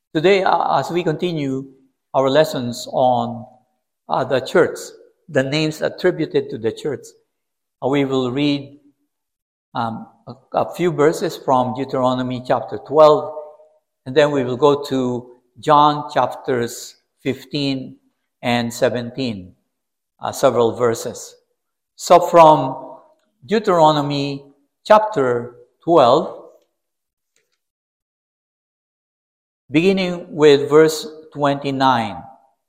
Today, as we continue our lessons on the church, the names attributed to the church, we will read a few verses from Deuteronomy chapter 12, and then we will go to John chapters 15 and 17, several verses. So from Deuteronomy chapter 12, beginning with verse 29,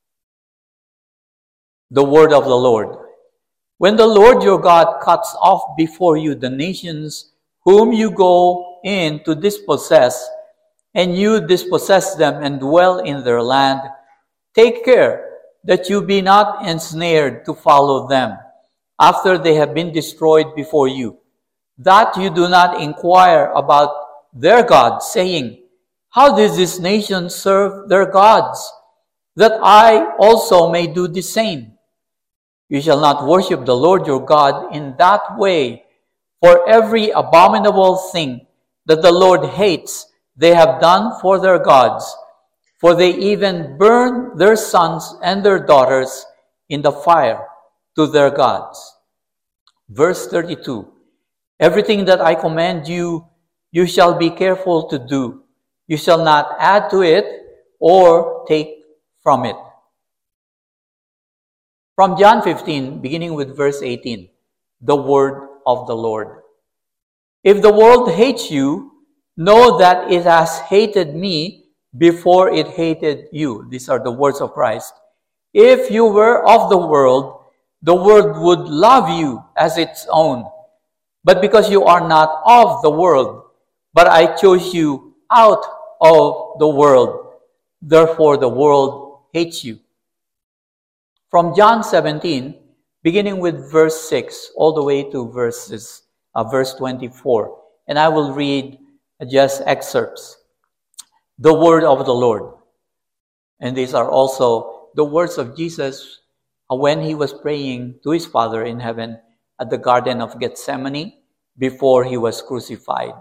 the word of the Lord. When the Lord your God cuts off before you the nations whom you go in to dispossess, and you dispossess them and dwell in their land, take care that you be not ensnared to follow them after they have been destroyed before you, that you do not inquire about their gods, saying, how does this nation serve their gods, that I also may do the same? You shall not worship the Lord your God in that way, for every abominable thing that the Lord hates they have done for their gods, for they even burn their sons and their daughters in the fire to their gods. Verse 32, everything that I command you, you shall be careful to do. You shall not add to it or take from it. From John 15, beginning with verse 18, the word of the Lord. If the world hates you, know that it has hated me before it hated you. These are the words of Christ. If you were of the world would love you as its own. But because you are not of the world, but I chose you out of the world, therefore the world hates you. From John 17, beginning with verse 6 all the way to verse 24, and I will read just excerpts. The word of the Lord. And these are also the words of Jesus when he was praying to his Father in heaven at the Garden of Gethsemane before he was crucified.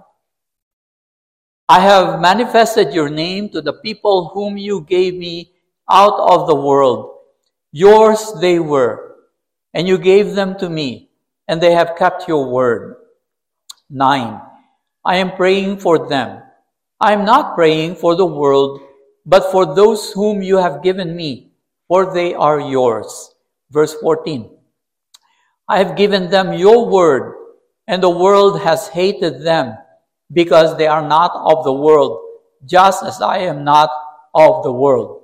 I have manifested your name to the people whom you gave me out of the world. Yours they were, and you gave them to me, and they have kept your word. 9. I am praying for them. I am not praying for the world, but for those whom you have given me, for they are yours. Verse 14. I have given them your word, and the world has hated them, because they are not of the world, just as I am not of the world.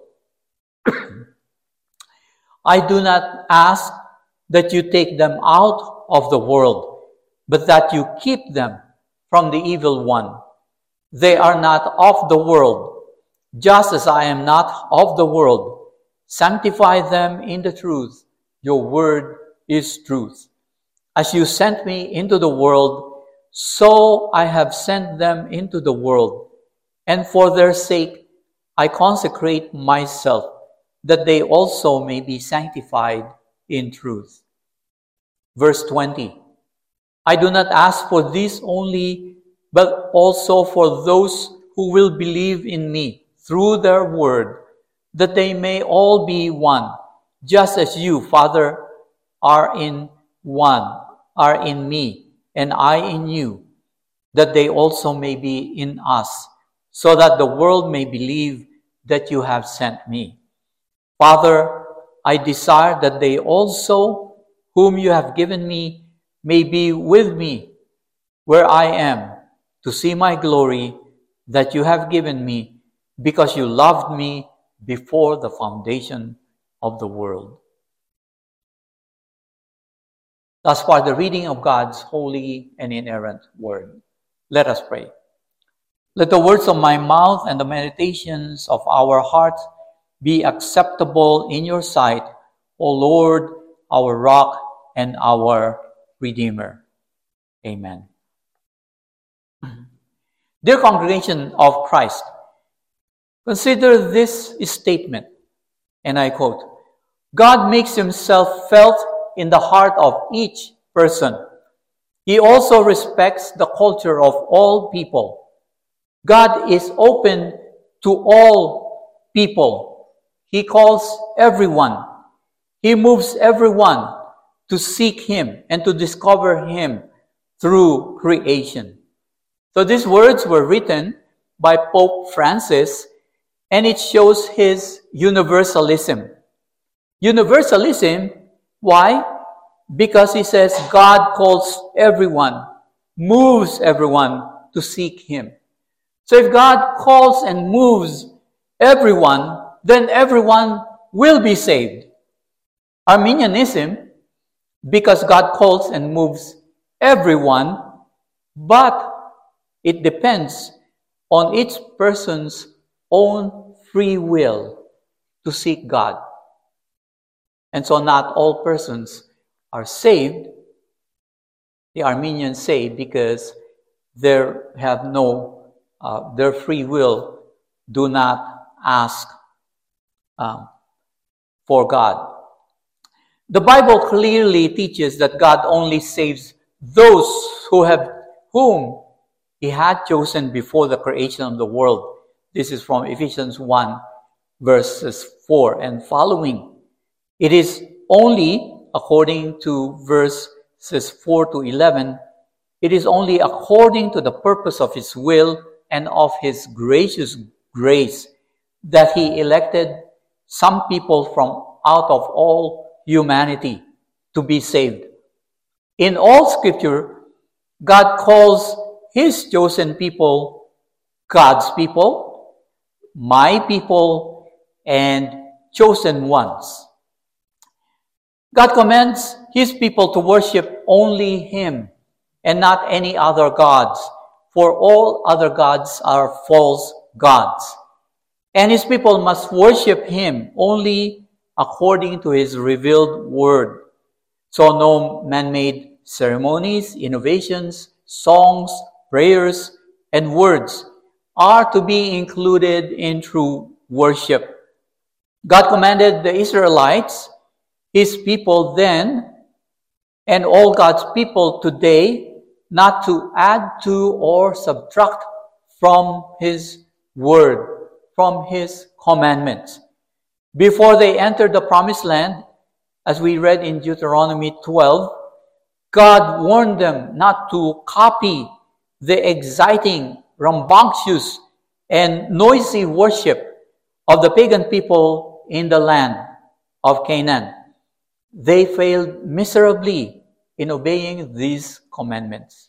I do not ask that you take them out of the world, but that you keep them from the evil one. They are not of the world, just as I am not of the world. Sanctify them in the truth. Your word is truth. As you sent me into the world, so I have sent them into the world, and for their sake I consecrate myself, that they also may be sanctified in truth. Verse 20. I do not ask for this only, but also for those who will believe in me through their word, that they may all be one, just as you, Father, are in me, and I in you, that they also may be in us, so that the world may believe that you have sent me. Father, I desire that they also, whom you have given me, may be with me where I am, to see my glory that you have given me, because you loved me before the foundation of the world. Thus far, the reading of God's holy and inerrant word. Let us pray. Let the words of my mouth and the meditations of our hearts be acceptable in your sight, O Lord, our rock and our Redeemer. Amen. Dear congregation of Christ, consider this statement, and I quote, God makes himself felt in the heart of each person. He also respects the culture of all people. God is open to all people. He calls everyone. He moves everyone to seek Him and to discover Him through creation. So these words were written by Pope Francis, and it shows his universalism. Universalism, why? Because he says God calls everyone, moves everyone to seek Him. So if God calls and moves everyone, then everyone will be saved. Arminianism, because God calls and moves everyone, but it depends on each person's own free will to seek God. And so not all persons are saved. The Arminians say because they have their free will do not ask for God. The Bible clearly teaches that God only saves those whom He had chosen before the creation of the world. This is from Ephesians 1, verses 4 and following. It is only, according to verses 4 to 11, it is only according to the purpose of His will and of His gracious grace that He elected some people from out of all humanity to be saved. In all Scripture, God calls His chosen people God's people, my people, and chosen ones. God commands His people to worship only Him and not any other gods, for all other gods are false gods. And His people must worship Him only according to His revealed word. So no man-made ceremonies, innovations, songs, prayers, and words are to be included in true worship. God commanded the Israelites, His people then, and all God's people today, not to add to or subtract from His word, from His commandments. Before they entered the promised land, as we read in Deuteronomy 12, God warned them not to copy the exciting, rambunctious, and noisy worship of the pagan people in the land of Canaan. They failed miserably in obeying these commandments.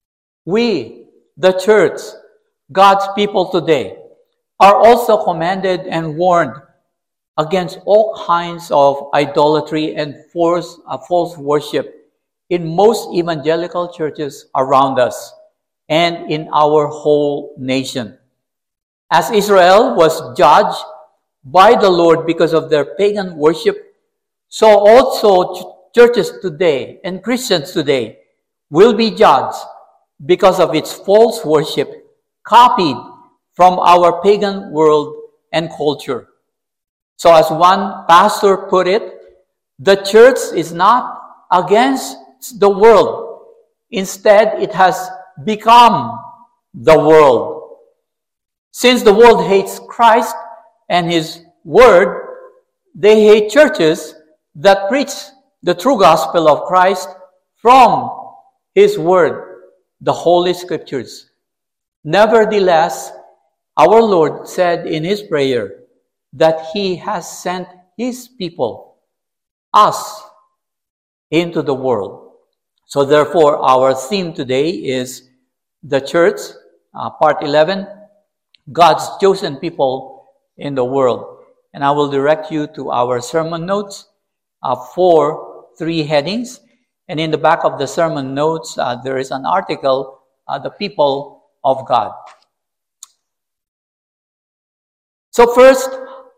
We, the church, God's people today, are also commanded and warned against all kinds of idolatry and false worship in most evangelical churches around us and in our whole nation. As Israel was judged by the Lord because of their pagan worship, so also churches today and Christians today will be judged because of its false worship copied from our pagan world and culture. So as one pastor put it, the church is not against the world. Instead, it has become the world. Since the world hates Christ and His word, they hate churches that preach the true gospel of Christ from His word, the Holy Scriptures. Nevertheless, our Lord said in His prayer that He has sent His people, us, into the world. So therefore, our theme today is the church, part 11, God's chosen people in the world. And I will direct you to our sermon notes for 3 headings. And in the back of the sermon notes, there is an article, The People of God. So first,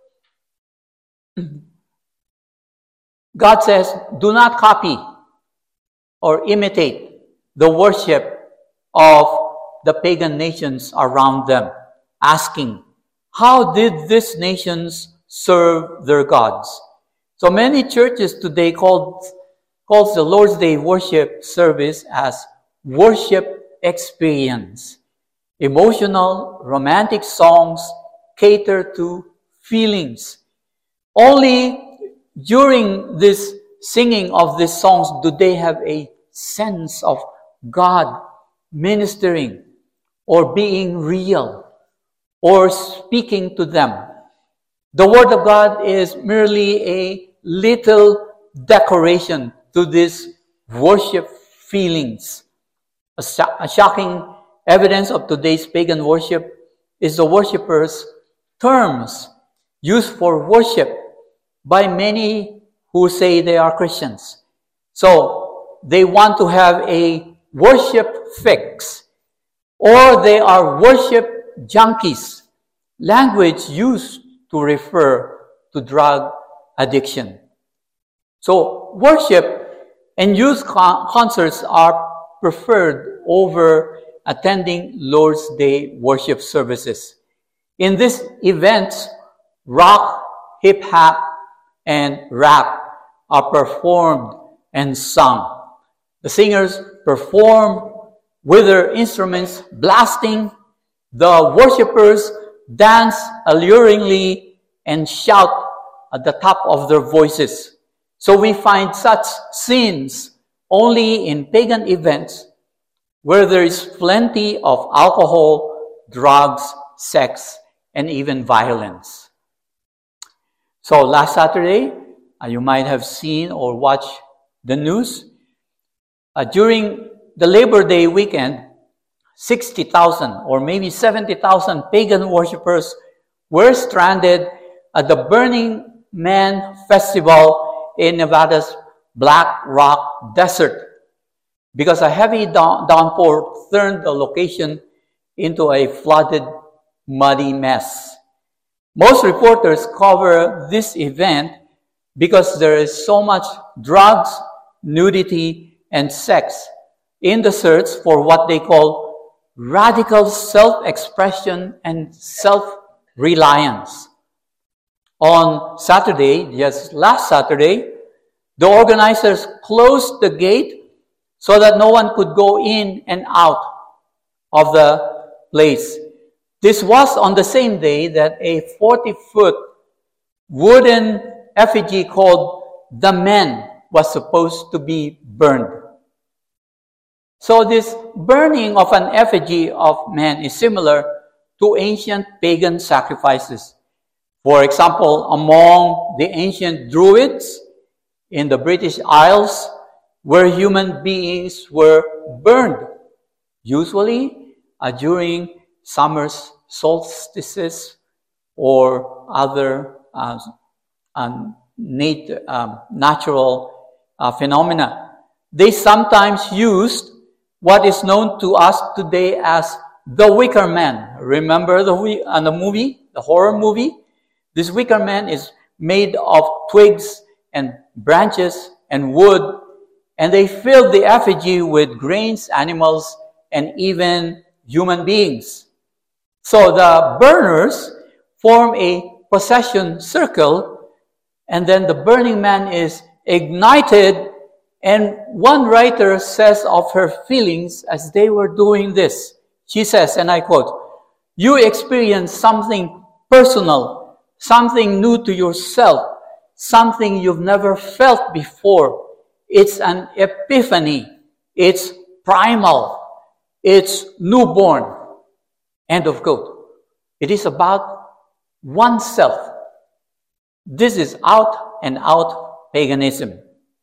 God says, do not copy or imitate the worship of the pagan nations around them, asking, how did these nations serve their gods? So many churches today calls the Lord's Day worship service as worship experience. Emotional, romantic songs cater to feelings. Only during this singing of these songs do they have a sense of God ministering or being real or speaking to them. The Word of God is merely a little decoration to these worship feelings. A shocking evidence of today's pagan worship is the worshippers' terms used for worship by many who say they are Christians. So they want to have a worship fix, or they are worship junkies, language used to refer to drug addiction. So worship and youth concerts are preferred over attending Lord's Day worship services. In these events, rock, hip-hop, and rap are performed and sung. The singers perform with their instruments blasting. The worshippers dance alluringly and shout at the top of their voices. So we find such scenes only in pagan events where there is plenty of alcohol, drugs, sex, and even violence. So last Saturday, you might have seen or watched the news. During the Labor Day weekend, 60,000 or maybe 70,000 pagan worshippers were stranded at the Burning Man Festival in Nevada's Black Rock Desert because a heavy downpour turned the location into a flooded, muddy mess. Most reporters cover this event because there is so much drugs, nudity, and sex in the search for what they call radical self-expression and self-reliance. On Saturday, just last Saturday, the organizers closed the gate so that no one could go in and out of the place. This was on the same day that a 40-foot wooden effigy called the Man was supposed to be burned. So this burning of an effigy of man is similar to ancient pagan sacrifices. For example, among the ancient Druids in the British Isles, where human beings were burned, usually during summer solstices or other natural phenomena. They sometimes used what is known to us today as the Wicker Man. Remember the movie, the horror movie? This Wicker Man is made of twigs and branches and wood, and they filled the effigy with grains, animals, and even human beings. So the burners form a procession circle, and then the burning man is ignited. And one writer says of her feelings as they were doing this. She says, and I quote, "You experience something personal, something new to yourself, something you've never felt before. It's an epiphany. It's primal. It's newborn." End of quote. It is about oneself. This is out and out paganism.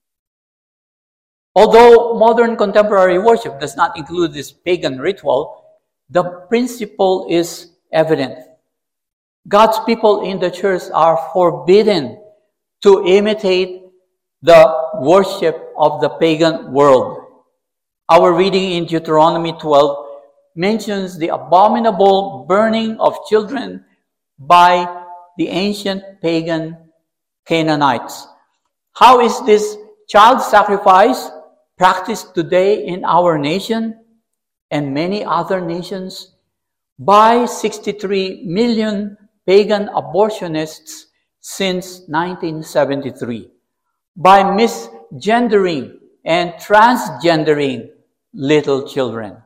Although modern contemporary worship does not include this pagan ritual, the principle is evident. God's people in the church are forbidden to imitate the worship of the pagan world. Our reading in Deuteronomy 12 mentions the abominable burning of children by the ancient pagan Canaanites. How is this child sacrifice practiced today in our nation and many other nations by 63 million pagan abortionists since 1973, by misgendering and transgendering little children?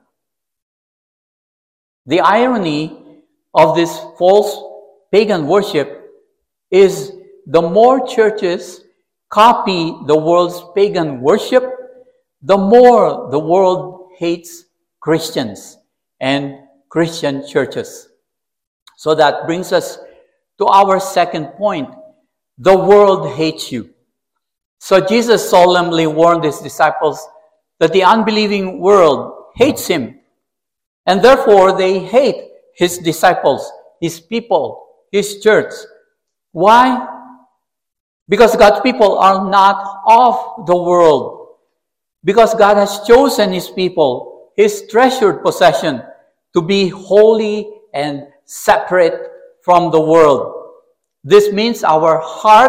The irony of this false pagan worship is the more churches copy the world's pagan worship, the more the world hates Christians and Christian churches. So that brings us to our second point. The world hates you. So Jesus solemnly warned his disciples that the unbelieving world hates him. And therefore they hate his disciples, his people, his church. Why? Because God's people are not of the world. Because God has chosen his people, his treasured possession, to be holy and separate from the world. This means that our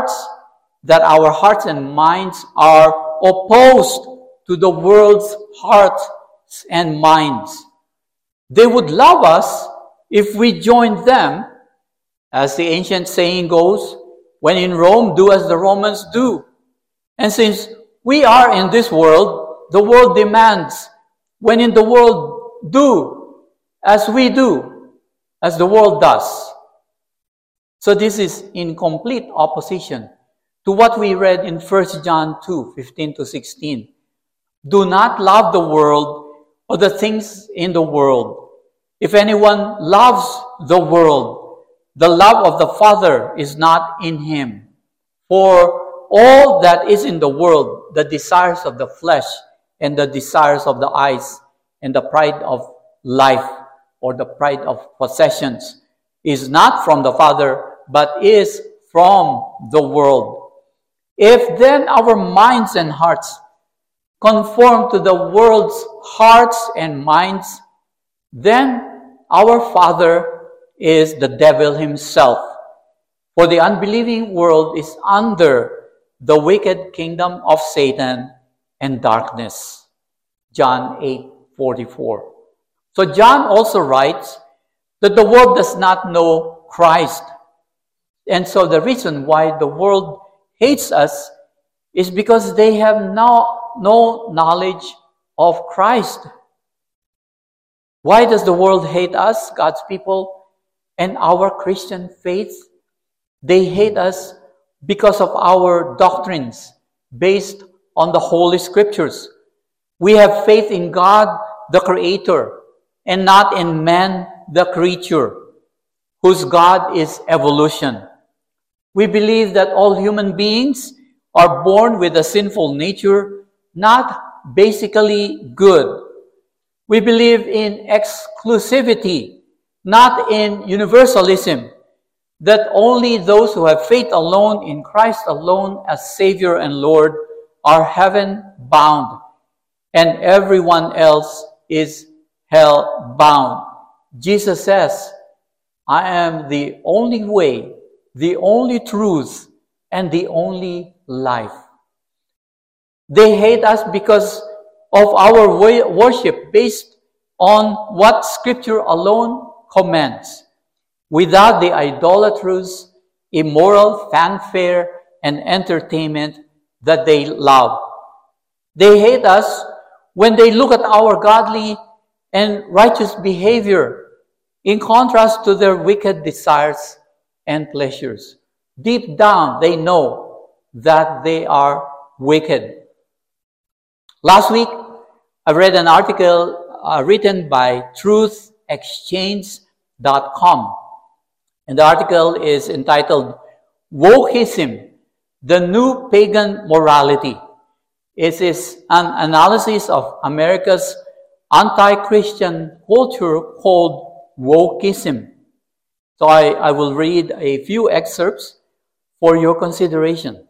hearts and minds are opposed to the world's hearts and minds. They would love us if we joined them. As the ancient saying goes, when in Rome, do as the Romans do. And since we are in this world, the world demands, when in the world, do as we do, as the world does. So this is in complete opposition to what we read in 1 John 2, 15 to 16. Do not love the world or the things in the world. If anyone loves the world, the love of the Father is not in him. For all that is in the world, the desires of the flesh and the desires of the eyes and the pride of life or the pride of possessions is not from the Father, but is from the world. If then our minds and hearts conform to the world's hearts and minds, then our father is the devil himself. For the unbelieving world is under the wicked kingdom of Satan and darkness. John 8:44. So John also writes that the world does not know Christ. And so the reason why the world hates us is because they have no knowledge of Christ. Why does the world hate us, God's people, and our Christian faith? They hate us because of our doctrines based on the Holy Scriptures. We have faith in God, the Creator, and not in man, the creature, whose God is evolution. We believe that all human beings are born with a sinful nature, not basically good. We believe in exclusivity, not in universalism, that only those who have faith alone in Christ alone as Savior and Lord are heaven-bound, and everyone else is hell-bound. Jesus says, I am the only way, the only truth, and the only life. They hate us because of our worship based on what Scripture alone commands, without the idolatrous, immoral fanfare and entertainment that they love. They hate us when they look at our godly and righteous behavior in contrast to their wicked desires and pleasures. Deep down, they know that they are wicked. Last week, I read an article written by truthexchange.com. And the article is entitled, Wokeism, the New Pagan Morality. It is an analysis of America's anti-Christian culture called wokeism. So I will read a few excerpts for your consideration.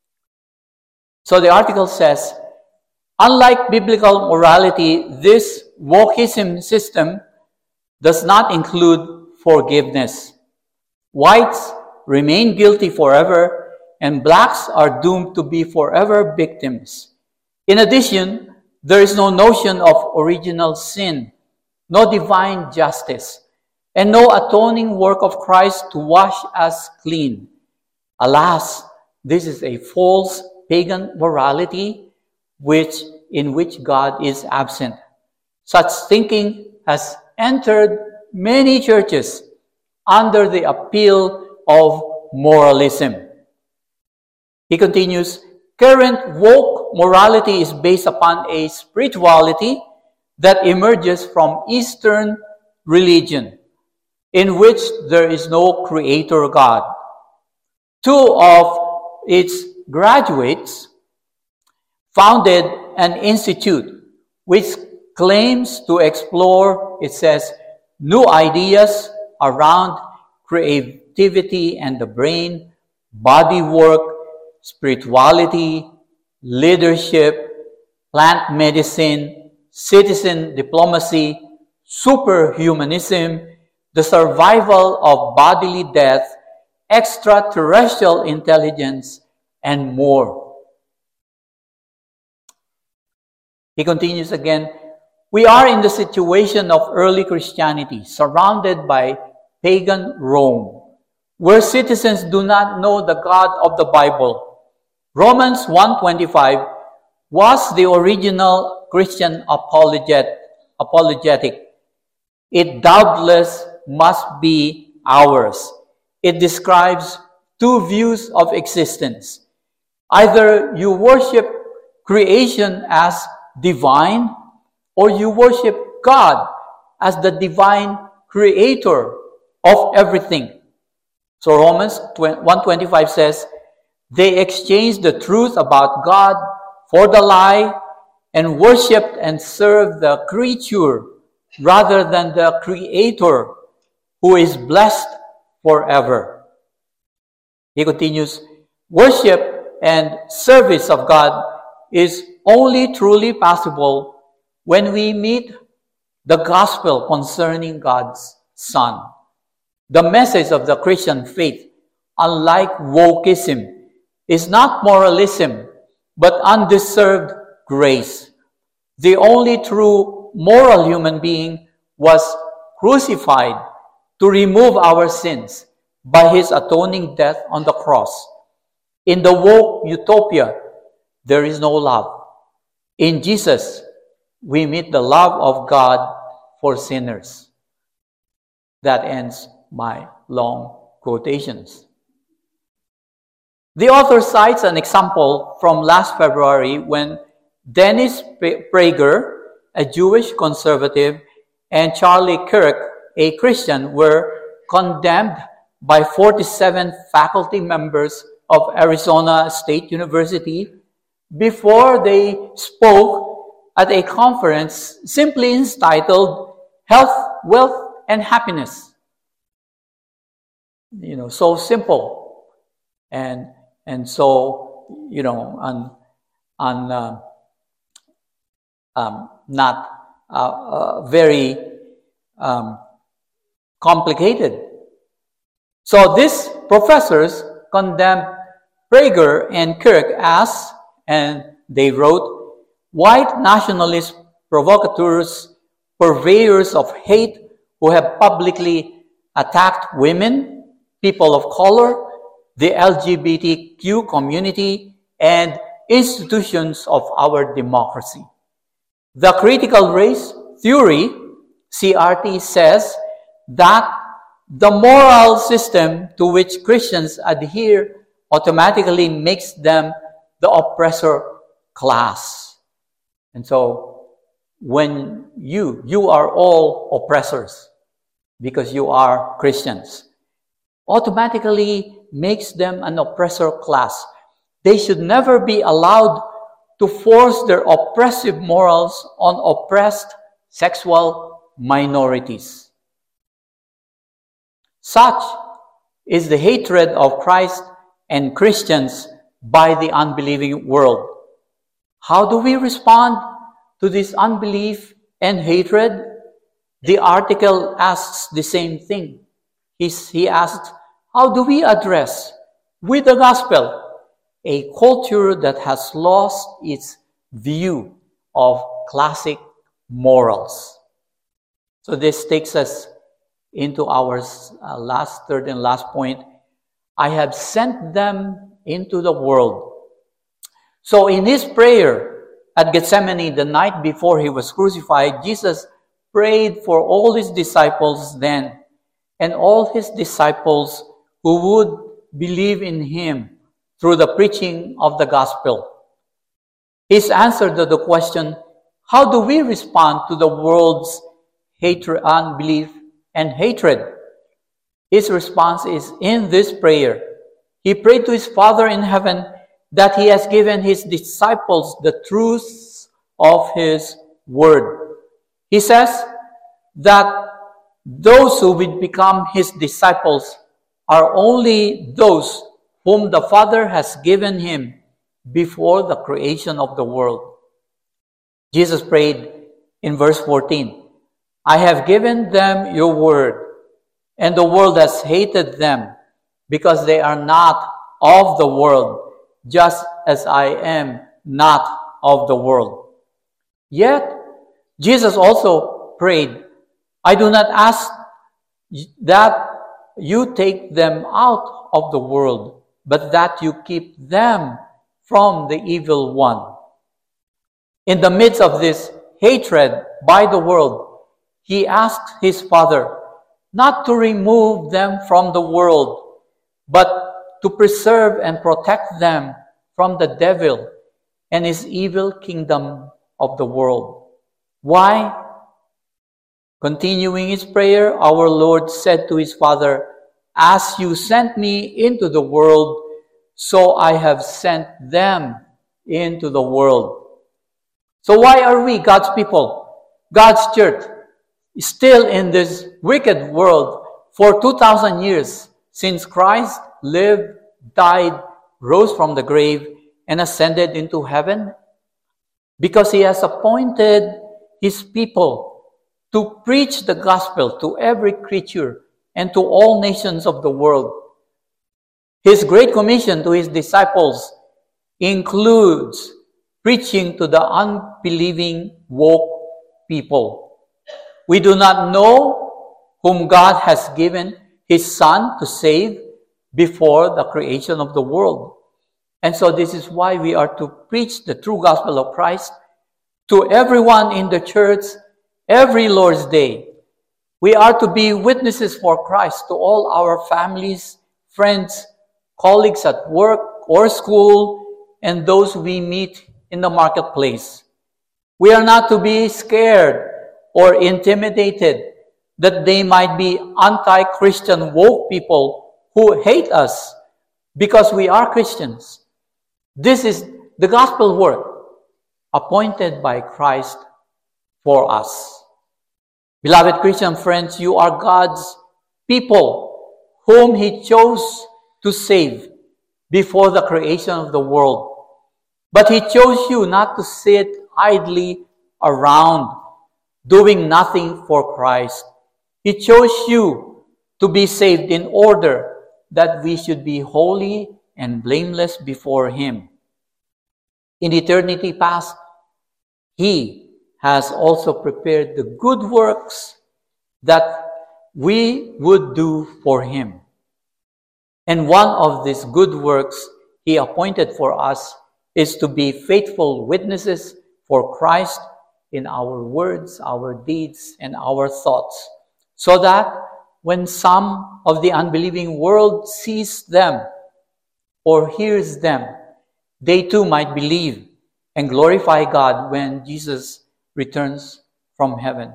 So the article says, unlike biblical morality, this wokeism system does not include forgiveness. Whites remain guilty forever, and blacks are doomed to be forever victims. In addition, there is no notion of original sin, no divine justice, and no atoning work of Christ to wash us clean. Alas, this is a false pagan morality in which God is absent. Such thinking has entered many churches under the appeal of moralism. He continues, current woke morality is based upon a spirituality that emerges from Eastern religion, in which there is no creator God. Two of its graduates founded an institute which claims to explore, it says, new ideas around creativity and the brain, body work, spirituality, leadership, plant medicine, citizen diplomacy, superhumanism, the survival of bodily death, extraterrestrial intelligence, and more. He continues again, we are in the situation of early Christianity, surrounded by pagan Rome, where citizens do not know the God of the Bible. Romans 1:25 was the original Christian apologetic. It doubtless must be ours. It describes two views of existence. Either you worship creation as divine, or you worship God as the divine creator of everything. So Romans 1:25 says, they exchanged the truth about God for the lie and worshipped and served the creature rather than the creator who is blessed forever. He continues, worship and service of God is only truly possible when we meet the gospel concerning God's Son. The message of the Christian faith, unlike wokeism, is not moralism, but undeserved grace. The only true moral human being was crucified to remove our sins by his atoning death on the cross. In the woke utopia, there is no love. In Jesus, we meet the love of God for sinners. That ends my long quotations. The author cites an example from last February when Dennis Prager, a Jewish conservative, and Charlie Kirk, a Christian, were condemned by 47 faculty members of Arizona State University before they spoke at a conference simply entitled Health, Wealth, and Happiness. So simple and so, not very complicated. So these professors condemned Prager and Kirk as, and they wrote, white nationalist provocateurs, purveyors of hate who have publicly attacked women, people of color, the LGBTQ community, and institutions of our democracy. The critical race theory, CRT, says that the moral system to which Christians adhere automatically makes them the oppressor class. And so, when you are all oppressors because you are Christians, automatically makes them an oppressor class. They should never be allowed to force their oppressive morals on oppressed sexual minorities. Such is the hatred of Christ and Christians by the unbelieving world. How do we respond to this unbelief and hatred? The article asks the same thing. He asked, how do we address with the gospel a culture that has lost its view of classic morals? So this takes us into our third and last point. I have sent them into the world. So in his prayer at Gethsemane the night before he was crucified, Jesus prayed for all his disciples then, and all his disciples who would believe in him through the preaching of the gospel. His answer to the question, how do we respond to the world's hatred, unbelief, and hatred? His response is in this prayer. He prayed to his Father in heaven that he has given his disciples the truths of his word. He says that those who will become his disciples are only those whom the Father has given him before the creation of the world. Jesus prayed in verse 14, I have given them your word, and the world has hated them because they are not of the world, just as I am not of the world. Yet, Jesus also prayed, I do not ask that you take them out of the world, but that you keep them from the evil one. In the midst of this hatred by the world, he asked his Father not to remove them from the world, but to preserve and protect them from the devil and his evil kingdom of the world. Why? Continuing his prayer, our Lord said to his Father, as you sent me into the world, so I have sent them into the world. So why are we, God's people, God's church, still in this wicked world for 2,000 years since Christ lived, died, rose from the grave, and ascended into heaven? Because he has appointed his people to preach the gospel to every creature and to all nations of the world. His great commission to his disciples includes preaching to the unbelieving woke people. We do not know whom God has given his Son to save before the creation of the world. And so this is why we are to preach the true gospel of Christ to everyone in the church every Lord's Day. We are to be witnesses for Christ to all our families, friends, colleagues at work or school, and those we meet in the marketplace. We are not to be scared or intimidated that they might be anti-Christian woke people who hate us because we are Christians. This is the gospel work appointed by Christ for us. Beloved Christian friends, you are God's people whom he chose to save before the creation of the world. But he chose you not to sit idly around doing nothing for Christ. He chose you to be saved in order that we should be holy and blameless before him. In eternity past, he has also prepared the good works that we would do for him. And one of these good works he appointed for us is to be faithful witnesses for Christ in our words, our deeds, and our thoughts, so that when some of the unbelieving world sees them or hears them, they too might believe and glorify God when Jesus returns from heaven.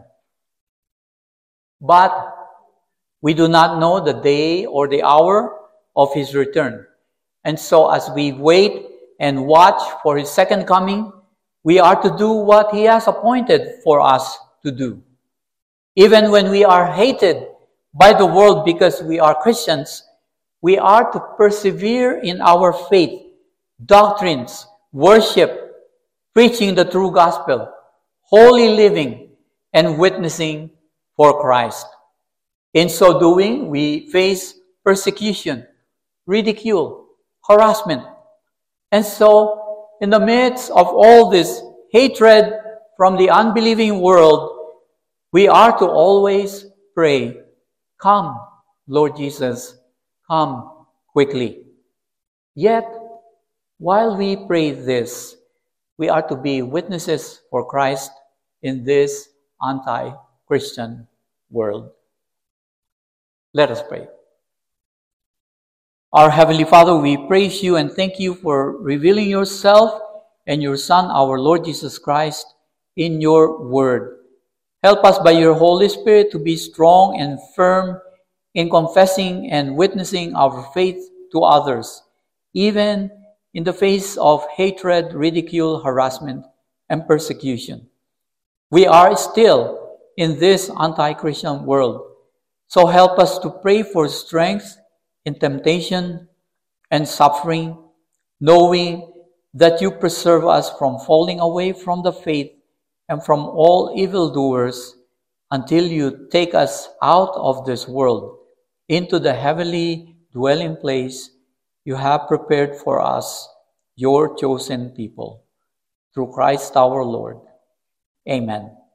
But we do not know the day or the hour of his return. And so as we wait and watch for his second coming, we are to do what he has appointed for us to do. Even when we are hated by the world because we are Christians, we are to persevere in our faith, doctrines, worship, preaching the true gospel, holy living, and witnessing for Christ. In so doing, we face persecution, ridicule, harassment. And so, in the midst of all this hatred from the unbelieving world, we are to always pray, "Come, Lord Jesus, come quickly." Yet, while we pray this, we are to be witnesses for Christ in this anti-Christian world. Let us pray. Our Heavenly Father, we praise you and thank you for revealing yourself and your Son, our Lord Jesus Christ, in your word. Help us by your Holy Spirit to be strong and firm in confessing and witnessing our faith to others, even in the face of hatred, ridicule, harassment, and persecution. We are still in this anti-Christian world, so help us to pray for strength in temptation and suffering, knowing that you preserve us from falling away from the faith and from all evildoers until you take us out of this world into the heavenly dwelling place you have prepared for us, your chosen people. Through Christ our Lord. Amen.